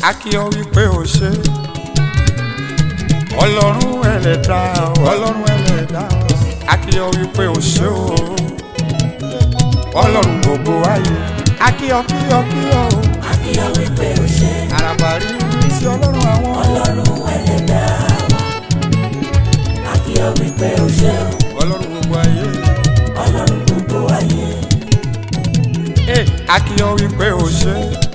a kí ọ wípé o ṣé ọlọ́run ẹlẹ́dà ọlọ́run ẹlẹ́dà a kí ọ wípé o ṣé o ọlọ́run gbogbo ayé a kí ọ kí ọ kí ọ o a kí ọ wípé o ṣé àràbàrí ti ọlọ́run àwọn ọlọ́run ẹlẹ́dà a kí ọ wípé o ṣé ọlọ́run gbogbo ayé ọlọ́run gbogbo ayé a kí ọ wípé o ṣé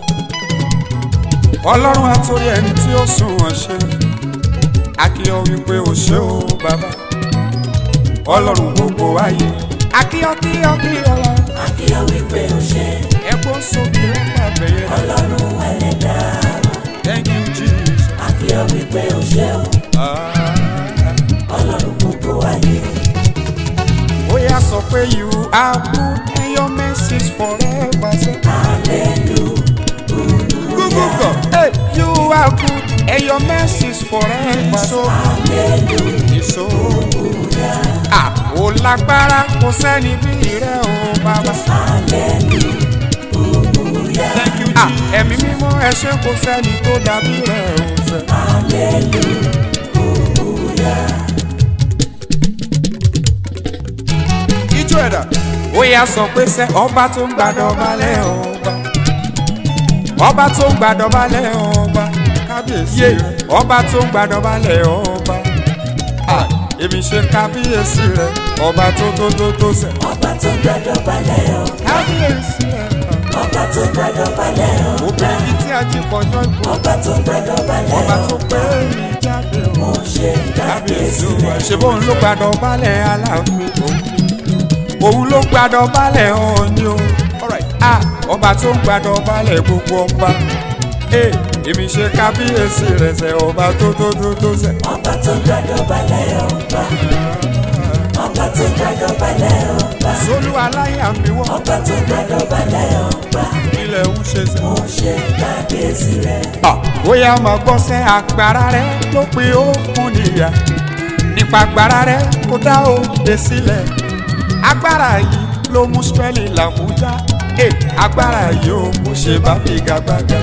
ọlọ́run àtòrí ẹni tí ó sunwọ̀n ṣe a kí ọ wípé o ṣé o bàbá ọlọ́run gbogbo ayé a kí ọ kí ọ kí ọ lọ a kí ọ wípé o ṣé ẹ̀gbọ́n sókè lọ́pàá bẹ̀yẹ ọlọ́run ẹlẹ́dà thank you Jesus a kí ọ wípé o ṣé ọlọ́run gbogbo ayé. ó yá sọ pé you are good and your mercies forever say hallelujah. Hey, you are good and your mercies forever so so ó lágbára kò sẹ́ni bí rẹ̀ o bàbá thank you Jesus ẹ̀mí mímọ́ ẹ ṣé kò sẹ́ni tó dàbí rẹ̀ o ṣe. ijó ẹ̀dá ó yá sọ pé sẹ́ ọba tó ń gbàdọ̀balẹ̀ ọba tó ń gbàdọ̀balẹ̀ ọba kábíyèsí ọba tó ń gbàdọ̀balẹ̀ ọba èmi ṣe kábíyèsí rẹ ọba tó sẹ. ọba tó ń gbàdọ̀balẹ̀ ọba kábíyèsí rẹ ọba tó ń gbàdọ̀balẹ̀ ọba obìnrin tí a jí pọ̀jọ́ ìbò ọba tó ń gbàdọ̀balẹ̀ ọba tó pé mi jáde mo ṣe kábíyèsí rẹ. ṣe bóun ló gbàdọ̀balẹ̀ aláàfin òun ló gbàdọ̀balẹ̀ ọ̀ọ́ni o ọba tó ń gbàdọ̀balẹ̀ gbogbo ọba èmi ṣe kábíyèsí rẹ sẹ ọba tó sẹ. ọba tó ń gbàdọ̀balẹ̀ ọba ọba tó ń gbàdọ̀balẹ̀ ọba solú aláyà fi wọ́ ọba tó ń gbàdọ̀balẹ̀ ọba ilẹ̀ ń ṣe sẹ. mo ṣe kábíyèsí rẹ. bóyá máa gbọ́ sẹ́ agbára rẹ ló pin òkun níyà nípa agbára rẹ kó dá òde sílẹ̀ agbára yìí ló mú Ísírẹ́lì làmújá agbára yìí ó mú ṣe bá figagbága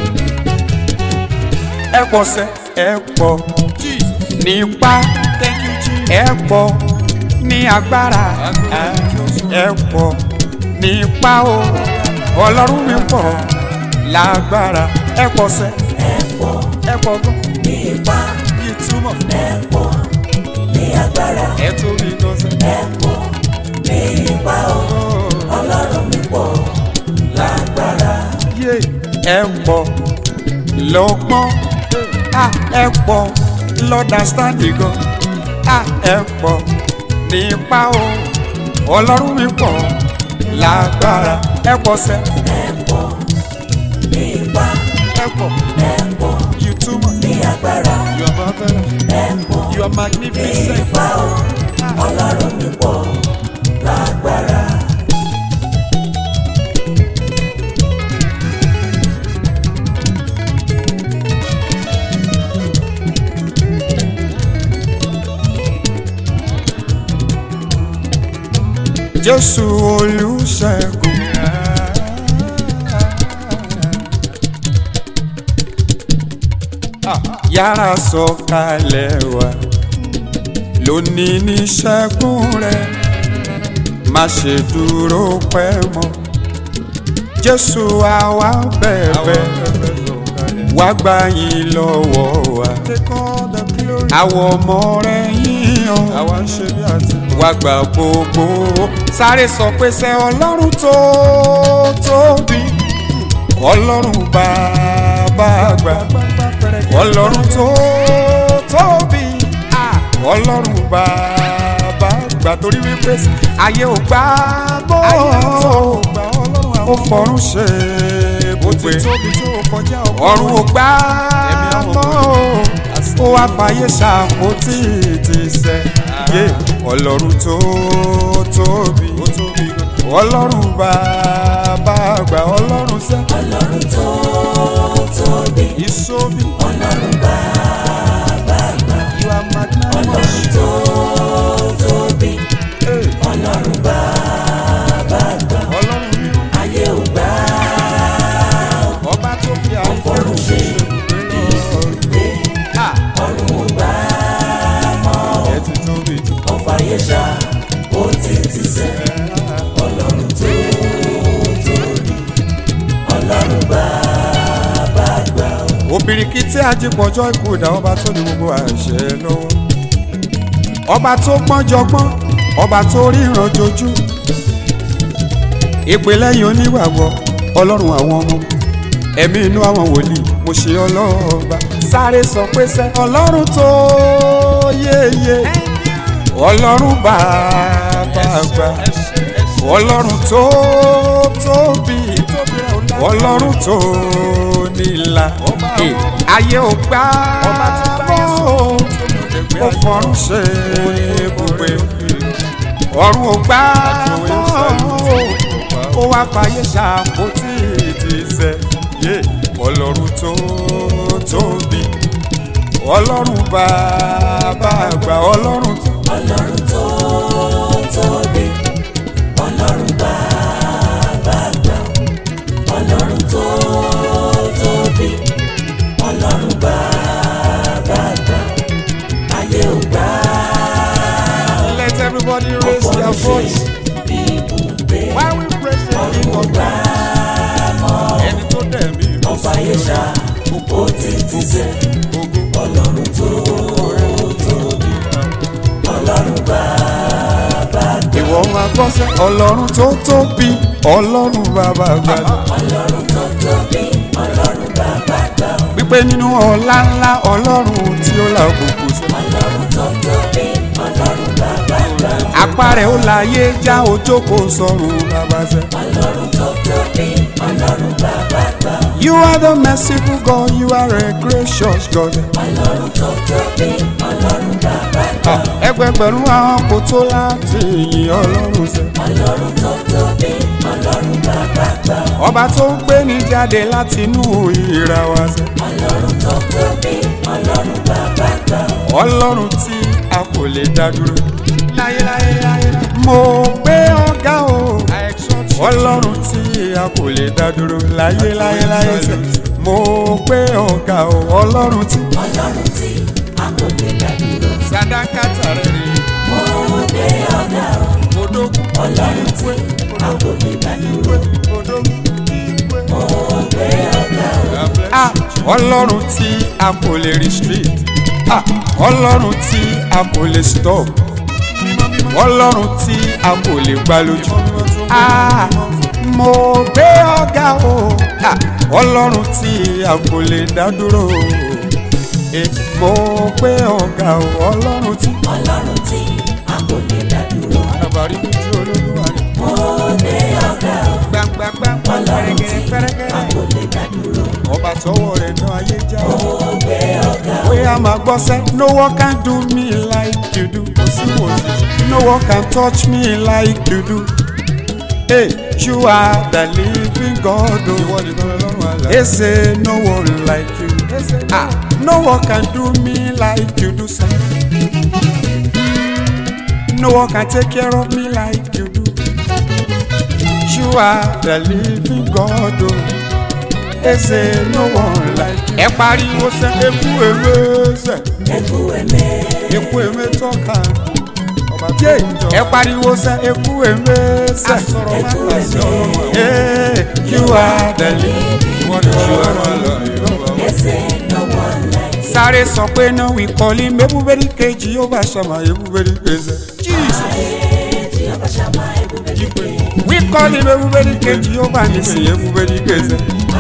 ẹ pọ̀ sẹ́ ẹ pọ̀ nípa ẹ pọ̀ ní agbára ẹ pọ̀ nípa o ọlọ́run mi pọ̀ lágbára ẹ pọ̀ sẹ́ ẹ pọ̀ gan nípa ìtumọ̀ ẹ pọ̀ ní agbára ẹ tóbi gan sẹ́ ẹ pọ̀ nípa o ọlọ́run mi pọ̀ lágbára. ẹ pọ̀ lọ́gbọ́n ẹ pọ̀ lọ́dàstáǹdì gan ẹ pọ̀ nípa o ọlọ́run mi pọ̀ lágbára ẹ pọ̀ sẹ́ ẹ pọ̀ nípa ẹ pọ̀ you too much ní agbára you are marvelous ẹ pọ̀ you are magnificent nípa o ọlọ́run mi pọ̀ lágbára. Jésù olùṣègùn yára sọ̀kalẹ̀ wá lónìí ní ṣẹ́gun rẹ má ṣe dúró pẹ́ mọ́ Jésù àwa bẹ̀bẹ̀ wá gbà yín lọ́wọ́ wa àwọn ọmọ rẹ yín ọ́ wá gbà gbogbo sáré sọ pé sẹ́ ọlọ́run tó tóbi ọlọ́run bàbá àgbà ọlọ́run tó tóbi ọlọ́run bàbá àgbà torí wípé ayé ò gbà mọ́ ó fọ̀run ṣe ibùgbé ọ̀run ò gbà mọ́ ó wá fàyè ṣàpótí ìtìsẹ̀ ọlọ́run tó tóbi ọlọ́run bàbá àgbà ọlọ́run sẹ́ ọlọ́run tó tóbi ìsóbi ọlọ́run bàbá àgbà you are magnanimous ọlọ́run tó tóbi ọlọ́run bàbá àgbà ọlọ́run ríru ayé ò gbà ọba tó fi àìfọ̀rùn ṣe òbìrìkìtì ajípọ̀jọ́ ìkúdà ọba tó ní gbogbo àṣẹ lọ́wọ́, ọba tó gbọ́n jọgbọ́n, ọba tó ríran jojú, ìpìlẹ̀yìn onígbàgbọ́, ọlọ́run àwọn ọmọ, ẹ̀mí inú àwọn wòlíì, mo ṣe ọlọ́ọ̀ba. Sáré sọ pé sẹ́ ọlọ́run tó yéye, ọlọ́run bàbá àgbà, ọlọ́run tó tóbi, ọlọ́run tó nílà, ayé ò gbà mọ́, ó fọ́run ṣe ibùgbé, ọ̀run ò gbà mọ́, ó wá fàyè ṣàpótí ìtìsẹ̀, ọlọ́run tó tóbi, ọlọ́run bàbá àgbà, ọlọ́run tó tóbi, ọlọ́run bàbá àgbà, ọlọ́run tó tóbi, ọlọ́run bàbá àgbà, ayé ò gbà. Let everybody raise their voice while we praise the King of Kings. Ẹni tó dẹ̀ mí lọ sí ọ̀fàyèsà ó ti sẹ́, ọlọ́run tó tóbi, ọlọ́run bàbá àgbà. Ìwọ máa gbọ́ sẹ́ ọlọ́run tó tóbi, ọlọ́run bàbá àgbà. Ọlọ́run tó tóbi, ọlọ́run bàbá àgbà. Wípé nínú ọlá ńlá ọlọ́run tí ó la òkùnkùn sí. Ọlọ́run tó tóbi, ọlọ́run bàbá àgbà. Apá rẹ̀ ó láyé já ojókòó sọ̀rùn bàbá sẹ́. Ọlọ́run tó tóbi, ọlọ́run bàbá àgbà. You are the merciful God, you are a gracious God. Ọlọ́run tó tóbi, ọlọ́run bàbá àgbà. Ẹgbẹgbẹ̀rún àwọn kò tó láti yìn ọlọ́run sẹ́. Ọlọ́run tó tóbi, ọlọ́run bàbá àgbà. Ọba tó ń gbé ní jáde láti inú ìra wa sẹ́. Ọlọ́run tó tóbi, ọlọ́run bàbá àgbà. Ọlọ́run tí a kò lè dá dúró. Láyéláyé mo gbé ọ̀gá o. Ọlọ́run tí a kò lè dá dúró. Láyéláyé sẹ́. Mo gbé ọ̀gá o. Ọlọ́run tí a kò lè dá dúró. Sàdákàtà rẹ̀ rí. Mo gbé ọ̀gá o. Odógún. Ọlọ́run tí a kò lè dá dúró. Odógún. Mo gbé ọ̀gá o. Ọlọ́run tí a kò lè restrict. Ọlọ́run tí a kò lè stop. Ọlọ́run tí a kò lè gbá lójú. Mo gbé ọ̀gá o. Ọlọ́run tí a kò lè dá dúró. Mo gbé ọ̀gá o. Ọlọ́run tí a kò lè dá dúró. àbárí mi tí olólùwà rẹ̀. Mo gbé ọ̀gá o. Gbàngbàngbà Ọlọ́run tí a kò lè dá dúró. ọba tọwọ́ rẹ̀ dán ayé já. Mo gbé ọ̀gá o. Pé a máa gbọ́ sẹ́, no one can do me like you do. No one can touch me like you do. Hey, you are the living God. They say no one like you. No one can do me like you do, sir. No one can take care of me like you do. You are the living God. They say no one like you. Ẹ pariwo sẹ́, eku eme sẹ́. Eku eme. Eku eme tọ́ka. Ẹ pariwo sẹ́, eku eme sẹ́. Eku eme. You are the living God. Sáré sọ pé náà wí kọ́lí mẹ́búbẹ́rí kejì yóò bá ṣàmà ebúbẹ́rí kejì. Wí kọ́lí mẹ́búbẹ́rí kejì yóò bá nísìnyí ebúbẹ́rí kejì.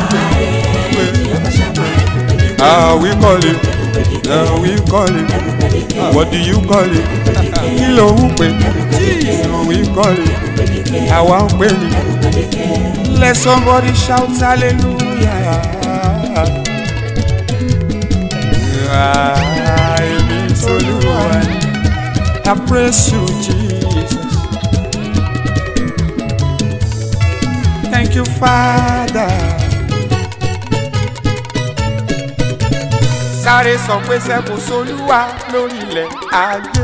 We call it. We call it. What do you call it? Kí ló ń pè? We call it. Àwa ń pè ní. Let somebody shout hallelujah. Èmi t'Olúwa ni. I praise you, Jesus. Thank you, Father. Sáré sọ pé sẹ́kù s'Olúwa lórí ilẹ̀ ayé.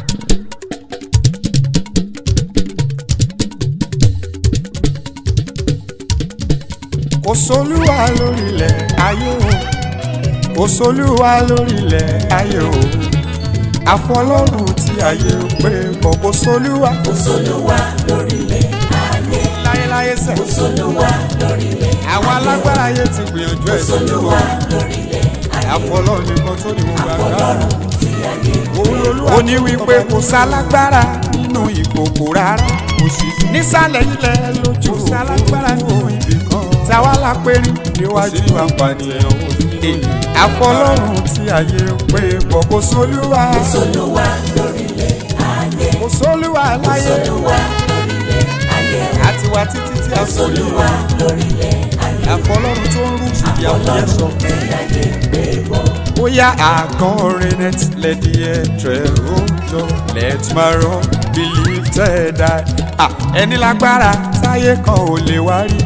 Kò s'Olúwa lórí ilẹ̀ ayé o. Kò s'Olúwa lórí ilẹ̀ ayé o. Àfọlọ́run tí ayé pé bọ̀ kò s'Olúwa. Kò s'Olúwa lórí ilẹ̀ ayé. Láyéláyé sẹ́. Kò s'Olúwa lórí ilẹ̀ ayé. Àwọn alágbára ayé ti gbìyànjú ẹ̀. Kò s'Olúwa lórí ilẹ̀ àfọlọ́run nìkan tó ní gbogbo agbára. Ọlọ́run tí ayé òun lolúwa. ó ní wípé kò sálágbára nínú ìkòkò rárá. kò sí nísàlẹ̀ ilẹ̀ lójú kò sálágbára nínú ibì kan. táwa la pé rí níwájú àǹfààní ẹ̀ owó sí. àfọlọ́run tí ayé pé bọ̀ kò sólúwa. kò sólúwa lórílẹ̀ ayé. kò sólúwa láyé. kò sólúwa lórílẹ̀ ayé. àti wá títí tí a kò sólúwa lórílẹ̀ ayé. àfọlọ́run tó ń rú ìyàwó yẹn sọ. Ọlọ́run tí ayé pé bọ̀. Oya akorenet let the etre ojo let my rock be lifted high. Ẹni lágbára táyé kan ò lè wá rí.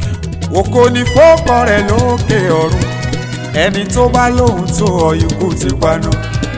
Ògo ni fọ́kọ rẹ̀ lókè ọ̀run. Ẹni tó bá lóhùn tó ọ ikú ti paná.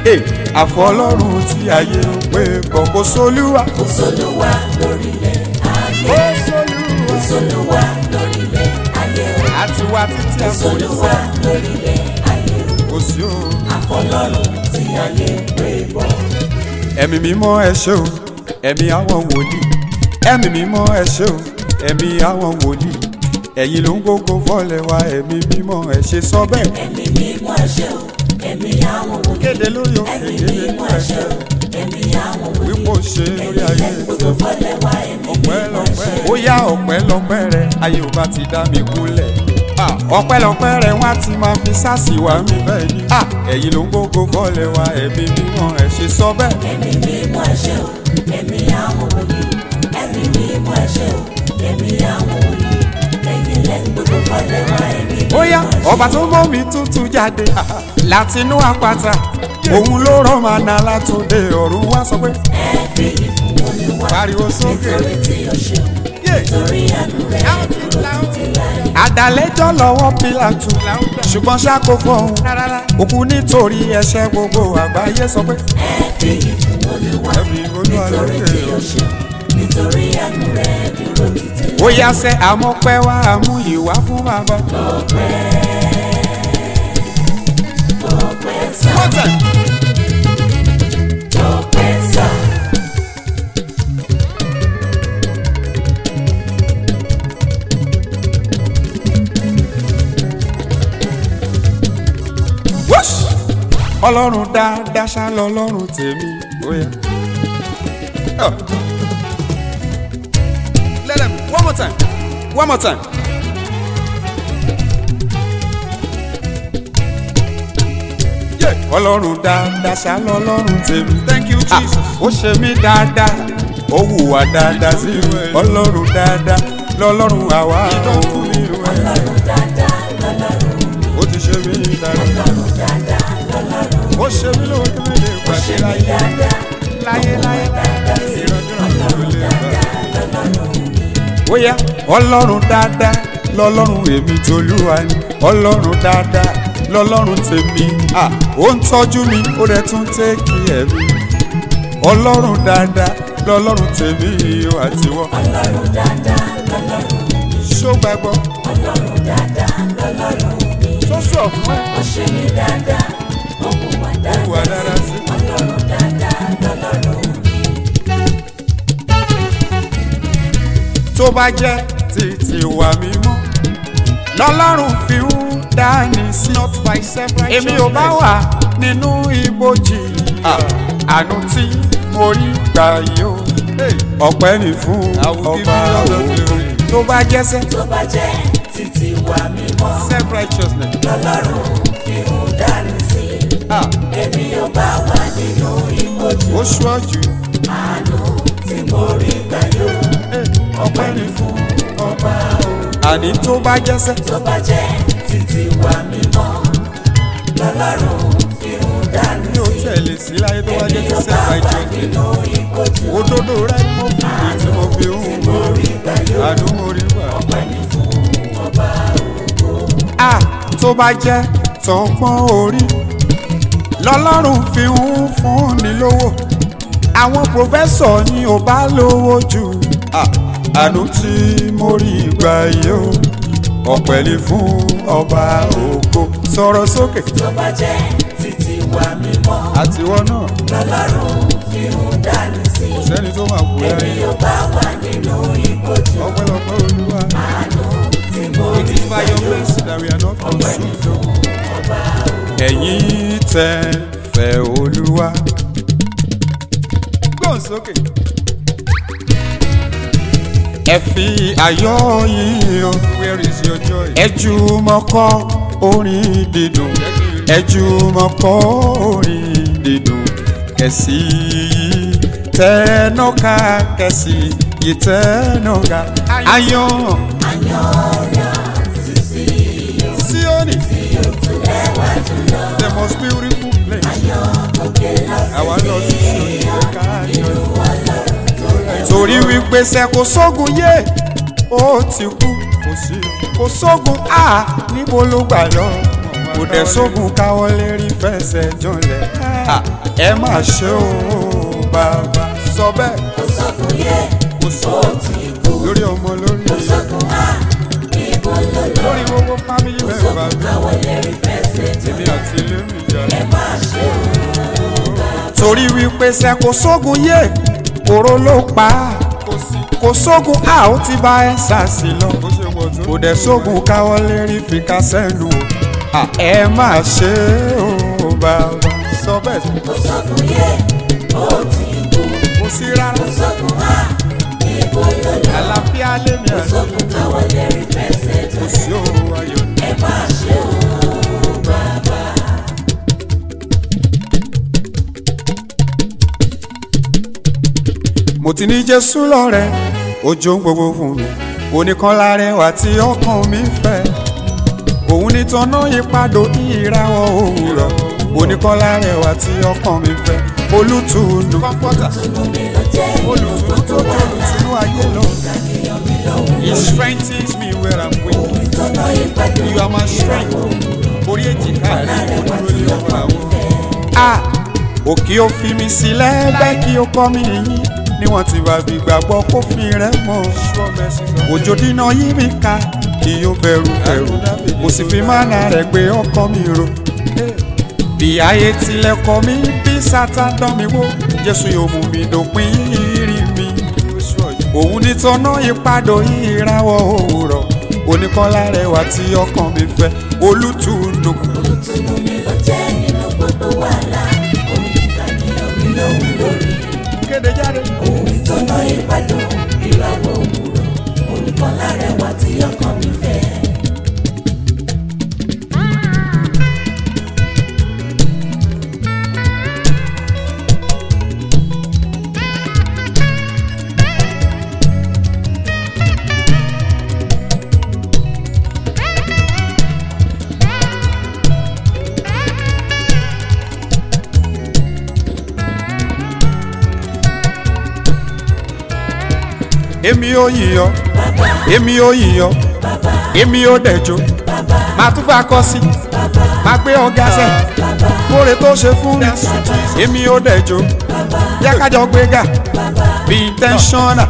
Àfọlọ́run tí ayé ń pè bọ̀ kò sólúwa. Kò sólúwa lórílẹ̀ ayé. Kò sólúwa lórílẹ̀ ayé. Àti wá títí Kò sólúwa lórílẹ̀ ayé. kò sí o. Àfọlọ́run tí ayé pé bọ̀. Ẹ̀mí mímọ́ ẹ ṣé o, ẹ̀mí àwọn wòlíì. Ẹ̀mí mímọ́ ẹ ṣé o, ẹ̀mí àwọn wòlíì. Ẹ̀yin ló ń gbógo fọ́lẹ̀ wa, ẹ̀mí mímọ́ ẹ ṣe sọ bẹ́ẹ̀. Ẹ̀mí mímọ́ ẹ ṣé o, ẹ̀mí àwọn wòlíì. Kéde lórí o, Ẹ̀mí kéde mímọ́ ẹ ṣé o, ẹ̀mí àwọn wòlíì. wípò ṣe lórí ayé Gbogbo fọ́lẹ̀ wa, ẹ̀mí mímọ́ ẹ ṣé o. ó yá ọpẹ́lọpẹ́ rẹ ayé ò bá ti dá mi kúnlẹ̀. Ọpẹ́lọpẹ́ rẹ wọ́n á ti máa fi sáàsì wá mi bẹ́ẹ̀ ni. Ẹ̀yin ló ń gbógo fọ́lẹ̀ wa, ẹ̀mí mímọ́ ẹ ṣe sọ bẹ́ẹ̀. Ẹ̀mí mímọ́ ẹ ṣé o, ẹ̀mí àwọn wòlíì. Ẹ̀mí mímọ́ ẹ ṣé o, ẹ̀mí àwọn wòlíì. Ẹ̀yin lẹ́nu gbogbo fọ́lẹ̀ wa, ẹ̀mí mímọ́ Ó yá ẹ ṣé o. ọba tó mọ́ mi tuntun jáde látinú àpáta. Òun ló rọ̀ màná látòde ọ̀run wá sọ pé. Ẹ fi ìfún Olúwa. Pariwo sókè. Nítorí tí o ṣeun. Nítorí àánú rẹ̀ dúró títí láé. Àdàlẹ́jọ́ lọ́wọ́ Pílátù ṣùgbọ́n ṣáko fọ́hún òkú nítorí ẹ̀ṣẹ̀ gbogbo àgbáyé sọ pé. Ẹ fi ìfún Olúwa. Nítorí tí o ṣeun. Nítorí àánú rẹ̀ dúró títí láé. Ó yá sẹ́ àmọ́pẹ́ wá àmú ìwá fún bàbá. Ọpẹ́ sá. Ọpẹ́ sá. Whoosh! Ọlọ́run dáadáa ṣá lọ́lọ́run tèmi ó yá. Let them one more time. One more time. Yeah. Ọlọ́run dáadáa ṣá lọ́lọ́run tèmi. Thank you Jesus. Ó ṣe mí dáadáa, ó hùwà dáadáa sí mi. Ọlọ́run dáadáa lọ́lọ́run àwa ò ní ìwé. Ọlọ́run dáadáa lọ́lọ́run. Ó ti ṣe mí dáadáa. Ọlọ́run dáadáa lọ́lọ́run. Ó ṣe mí lóhun tó lè pàṣẹ láyé. Láyé ìrọ̀jọ́ ló lè bá. Ó yá ọlọ́run dáadáa lọ́lọ́run èmi tolúwa ni. Ọlọ́run dáadáa lọ́lọ́run tèmi. Ó ń tọ́jú mi ó rẹ̀ tún tẹ́kì ẹ̀mí. Ọlọ́run dáadáa lọ́lọ́run tèmi o àtiwọ́. Ọlọ́run dáadáa lọ́lọ́run mi. Ṣó gbàgbọ́? Ọlọ́run dáadáa lọ́lọ́run mi. Tó sọ̀ fún ẹ. Ó ṣe mí dáadáa, ó hùwà Hùwà dáadáa dáadáa sí sí. mi. Ọlọ́run dáadáa lọ́lọ́run mi. Tó bá jẹ́ títí wà mímọ́ lọ́lọ́run fi ń dání sí. Èmi ò bá wà nínú ibojì. Àánú tí mo rí gbà yìí o. Ọpẹ́ ni fún ọba ògo. Tó bá jẹ́sẹ́. Tó bá jẹ́ títí wà mímọ́. Self-righteousness. Lọ́lọ́run fi ń dání sí. Èmi ò bá wà nínú ìbòjú. Ó ṣọ́jú. Àánú tí mo rí gbà yóò. Ọpẹ́ ni fún ọba ògo. Àní tó bá jẹ́sẹ́. Tó bá jẹ́ títí wà mímọ́. Lọ́lọ́run fi ń dání Mi ò sí. tẹ̀lé sí láyé tó bá jẹ́ Èmi ti ò bá wà self-righteousness. nínú ìbòjú. Òdodo rẹ̀ ni mo fi èyí tí mo fi ń Mo rí gbà yóò. àánú mo rí gbà. Ọpẹ́ ni fún ọba ògo. Tó bá jẹ́ tọgbọ́n orí lọ́lọ́run fi ń fúnni lówó. Àwọn pòfẹ́sọ̀ ni ò bá lówó jù. Àánú tí mo rí gbà yìí o. Ọpẹ́ ni fún ọba ògo. Sọ̀rọ̀ sókè. Tó bá jẹ́ títí wà mímọ́. Àtiwọ́ náà Lọ́lọ́run fi ń dání sí. sẹ́ni tó máa kú Èmi láyé. ò bá wà nínú ìbòjú. Ọpẹ́lọpẹ́ Olúwa. Àánú tí mo It rí is gbà by your yóò. mercy that we are not Ọpẹ́ ni consumed. fún ọba ògo. ẹ̀yin tẹ́ fẹ́ Olúwa. gbọ́n sókè. ẹ fi ayọ̀ yín hàn. where is your joy? ẹ jùmọ̀ kọ orin dídùn. ẹ jùmọ̀ kọ orin dídùn. kẹ̀sì yìí tẹ́nọ́ká kẹ̀sì yìí tẹ́nọ́ká. ayọ̀ Síónì, the most beautiful place. àwa lọ sí Síónì ká yọ̀. torí wípé ṣe kò sógun yé ó ti kú, kò sógun a níbo ló gbà lọ, kò dẹ̀ sógun káwọ́ lérí fẹsẹ̀ jọlẹ̀. ẹ má ṣe o bàbá sọ bẹ́ẹ̀. kò sógun yé ó ti kú, lórí ọmọ lórí kò sógun a níbo ló lọ, lórí gbogbo fámìlì kò mẹ́fà sógun káwọ́ lérí fẹsẹ̀ èmi jọlẹ̀. àti ilé mi jà. ẹ má ṣe o torí wípé ṣe kò sógun yé kòró ló pa á, kò sógun a ó ti bá ẹ sàṣì lọ, kò dẹ̀ sógun káwọ́ lérí fi ká sẹ́nu o. ẹ má ṣe o bàbá sọ bẹ́ẹ̀. kò sógun yé ó ti kú, kò sí rárá. kò sógun a níbo ló lọ, àlàáfíà lèmi kò àti sógun káwọ́ lérí fẹsẹ̀ kò jọlẹ̀. sí òru ayọ̀. ẹ má ṣe o bàbá. mo ti ní Jésù lọ́rẹ̀ ojú gbogbo fún mi, oníkan lárẹwà tí ọkàn mi fẹ́, òun ní tọ́nà ìpàdó ìràwọ̀ òwúrọ̀, oníkan lárẹwà tí ọkàn mi fẹ́, olùtùnú Olùtùnú mi ló jẹ́ nínú gbogbo wàhálà. olùtùnú ayé lọ. Ìgbàgbéyàn mi lọ́wọ́. He strengthens me where I'm weak. Òun ìtọ́nà ìpàdé You are my strength. Orí èjìká rẹ̀ Lárẹ̀wá olúwo tí ní ọkọ̀ ọkàn mi àwọn. fẹ́. Òkè ó fi mi sílẹ̀ bẹ́ẹ̀ kí ó kọ́ mi yín, níwọ̀n tí bá fi gbàgbọ́ kó fi rẹ̀ mọ́. Òjò dínà yí mi ká kí ó bẹ̀rù ẹ̀rù, mo sì fi mánà rẹ̀ gbé ọkàn mi ró. Bí ayé tilẹ̀ kọ̀ mí, bí Sátán dán mi wò, Jésù yóò mú mi dópin ìrìn mi. Òun ní tọ́nà ìpàdó ìràwọ̀ òwúrọ̀, oníkọ́lá rẹwà tí ọkàn mi fẹ́, olùtùnú. Olùtùnú mi ló jẹ́ nínú gbogbo wàhálà. Òun ìgbàgbéyàn mi lọ́wọ́ lórí. Kéde jáde. Òun ìtọ́nà ìpàdé ìràwọ̀ òwúrọ̀. Olùkọ́ lárẹ̀wá tí ọkàn mi fẹ́. Èmi ò yíyọ, èmi ò yíyọ, èmi ò dẹ̀jọ́, màá tún fà kọ́ sí, màá gbé ọ̀gá sẹ̀, kóre tó ṣe fún mi, èmi ò dẹ̀jọ́, yákájọ gbéga, be intentional.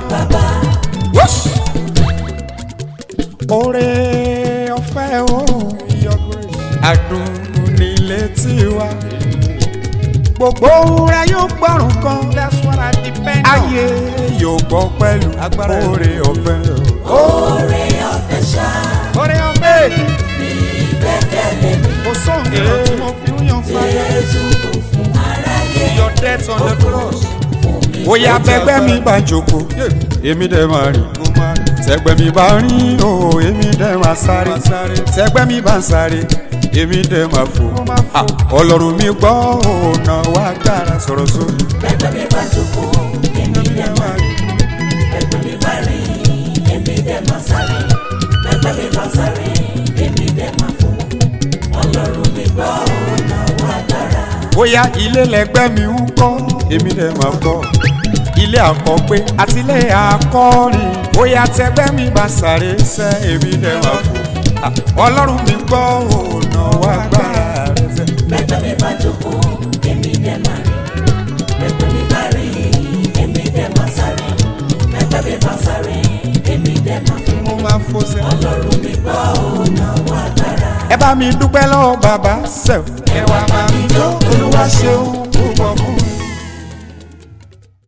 Oore ọ̀fẹ́ o, àdùn nílé tiwa, gbogbo rẹ yóò gbọ́rùn kan, ayé yóò gbọ́ pẹ̀lú oore ọ̀fẹ́. Oore ọ̀fẹ́ ṣá. Oore ọ̀fẹ́. Ìgbẹ́kẹ̀lé mi. Kò sóhun èrò tí mo fi ń yan fáyà. Jésù kò fún aráyé. Your death on the cross. Bóyá bẹ́gbẹ́ mi bá jókòó, èmi dẹ̀ máa rìn. Tẹ́gbẹ́ mi bá rìn o, èmi dẹ̀ máa sáré. Tẹ́gbẹ́ mi bá ń sáré, èmi dẹ̀ máa fò. Ọlọ́run mi gbọ́ ọ̀nà wa gbára sọ̀rọ̀ sórí. Bẹ́gbẹ́ mi bá jókòó, èmi dẹ̀ máa rìn. Bẹ́gbẹ́ mi bá rìn, èmi dẹ̀ máa sáré. Bẹ́gbẹ́ mi bá sáré, èmi dẹ̀ máa fò. Ọlọ́run mi gbọ́ ọ̀nà wa gbára. Bóyá ilé lẹgbẹ́ mi ń kọ́, èmi dẹ̀ máa kọ́. Ilé àkọ́gbé àti ilé àkọ́rin. Bóyá tẹgbẹ́ mi bá sáré sẹ́, èmi dẹ̀ máa fò. Ọlọ́run mi gbọ́ ọ̀nà wa gbára rẹ̀ sẹ́. Bẹ́gbẹ́ mi bá jókòó, èmi dẹ̀ máa rìn. Bẹ́gbẹ́ mi bá rìn, èmi dẹ̀ máa sáré. Bẹ́gbẹ́ mi bá sáré, èmi dẹ̀ máa fò. Mo máa fò sẹ́. Ọlọ́run mi gbọ́ ọ̀nà wa gbára. Ẹ bá mi dúpẹ́ lọ́wọ́ bàbá sẹ́f. Ẹ wá máa mi jó Olúwa ṣeun púpọ̀ fún